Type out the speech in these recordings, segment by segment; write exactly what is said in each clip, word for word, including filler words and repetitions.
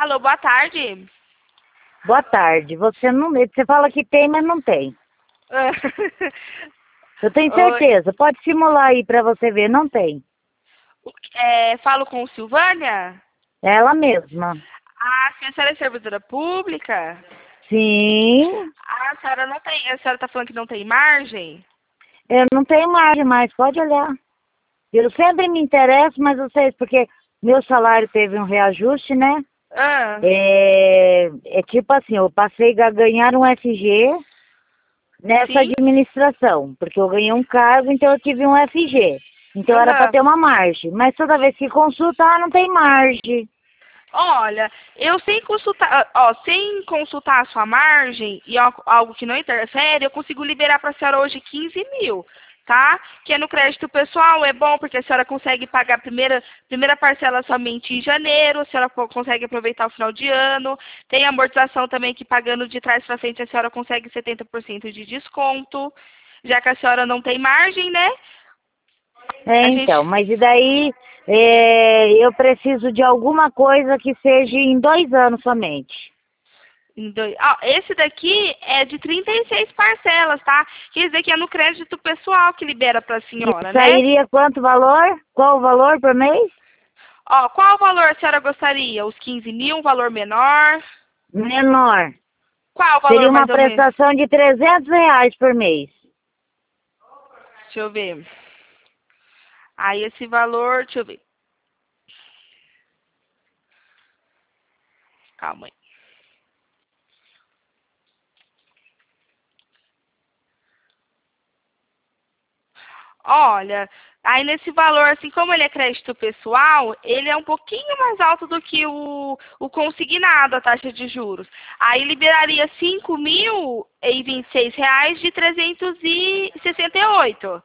Alô, boa tarde. Boa tarde. Você não, você fala que tem, mas não tem. Eu tenho certeza. Oi. Pode simular aí pra você ver. Não tem. É, falo com Silvânia? É ela mesma. Ah, sim, a senhora é servidora pública? Sim. Ah, a senhora não tem. A senhora tá falando que não tem margem? Eu não tenho margem mais. Pode olhar. Eu sempre me interesso, mas vocês, porque meu salário teve um reajuste, né? Ah. É, é tipo assim, eu passei a ganhar um F G nessa Sim? administração, porque eu ganhei um cargo, então eu tive um F G. Então era para Aham. ter uma margem. Mas toda vez que consulta, ah, não tem margem. Olha, eu sem consultar, ó, sem consultar a sua margem e al- algo que não interfere, eu consigo liberar para a senhora hoje quinze mil, tá? Que é no crédito pessoal, é bom porque a senhora consegue pagar a primeira, primeira parcela somente em janeiro, a senhora po- consegue aproveitar o final de ano, tem amortização também que pagando de trás para frente a senhora consegue setenta por cento de desconto, já que a senhora não tem margem, né? É, A então, gente mas e daí é, eu preciso de alguma coisa que seja em dois anos somente. Em dois- Ah, esse daqui é de trinta e seis parcelas, tá? Quer dizer que é no crédito pessoal que libera para a E senhora, né? sairia quanto valor? Qual o valor por mês? Ó, qual valor a senhora gostaria? Os quinze mil, um valor menor? Menor. Qual o valor Seria uma mais ou menos? prestação de trezentos reais por mês. Deixa eu ver. Aí esse valor, deixa eu ver. Calma aí. Olha, aí nesse valor, assim, como ele é crédito pessoal, ele é um pouquinho mais alto do que o, o consignado, a taxa de juros. Aí liberaria cinco mil e vinte e seis reais de trezentos e sessenta e oito.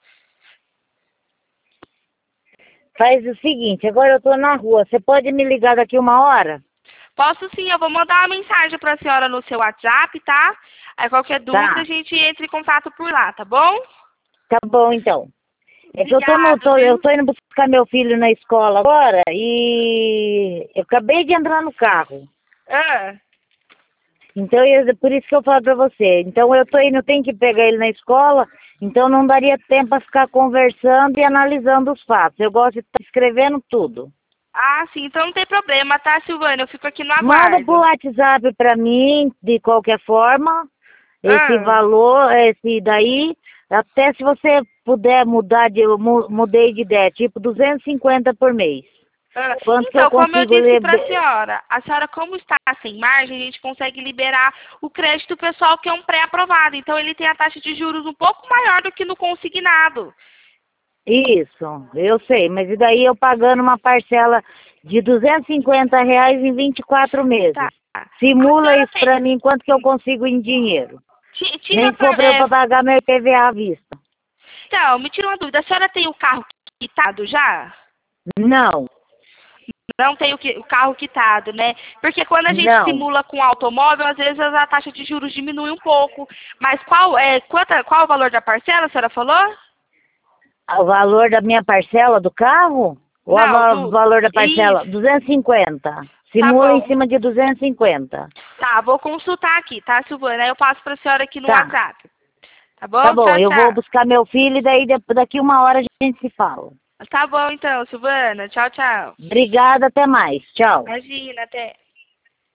Faz o seguinte, agora eu tô na rua, você pode me ligar daqui uma hora? Posso sim, eu vou mandar uma mensagem para a senhora no seu WhatsApp, tá? Aí qualquer dúvida a Tá, gente entra em contato por lá, tá bom? tá bom então. É que eu tô, no, Obrigado, tô, eu viu? tô indo buscar meu filho na escola agora e eu acabei de entrar no carro. Ah, Então, eu- por isso que eu falo pra você. Então, eu tô indo, eu tenho que pegar ele na escola, então não daria tempo pra ficar conversando e analisando os fatos. Eu gosto de estar escrevendo tudo. ah, sim, então não tem problema, tá, Silvana? Eu fico aqui no Manda por aguardo. WhatsApp pra mim, de qualquer forma, esse Ah. valor, esse daí, até se você puder mudar, de, eu mu- mudei de ideia, tipo duzentos e cinquenta por mês. Ah, Quanto que eu então, como eu consigo disse ler? para a senhora, a senhora, como está sem margem, a gente consegue liberar o crédito pessoal, que é um pré-aprovado. Então, ele tem a taxa de juros um pouco maior do que no consignado. Isso, eu sei, mas e daí eu pagando uma parcela de duzentos e cinquenta reais em vinte e quatro Tá. meses? A Simula senhora isso tem. pra mim, quanto que eu consigo em dinheiro? ti- Tira, Nem que for pra- pra eu é, pra pagar meu I P V A à vista. então, me tira uma dúvida. A senhora tem o carro quitado já? Não, Não tem o, qui- o carro quitado, né? Porque quando a gente não. simula com automóvel, às vezes a taxa de juros diminui um pouco. Mas qual é, quanta, qual o valor da parcela, a senhora falou? O valor da minha parcela do carro? Ou o Não, va- do. valor da parcela? Isso, duzentos e cinquenta. tá Simula em bom. cima de duzentos e cinquenta. Tá, vou consultar aqui, tá, Silvana? Aí eu passo pra senhora aqui no Tá, WhatsApp. Tá tá bom? bom. Tchau, Eu vou tchau. buscar meu filho e daí de- daqui uma hora a gente se fala. Tá bom então, Silvana. Tchau, tchau. Obrigada, até mais. Tchau. Imagina, até.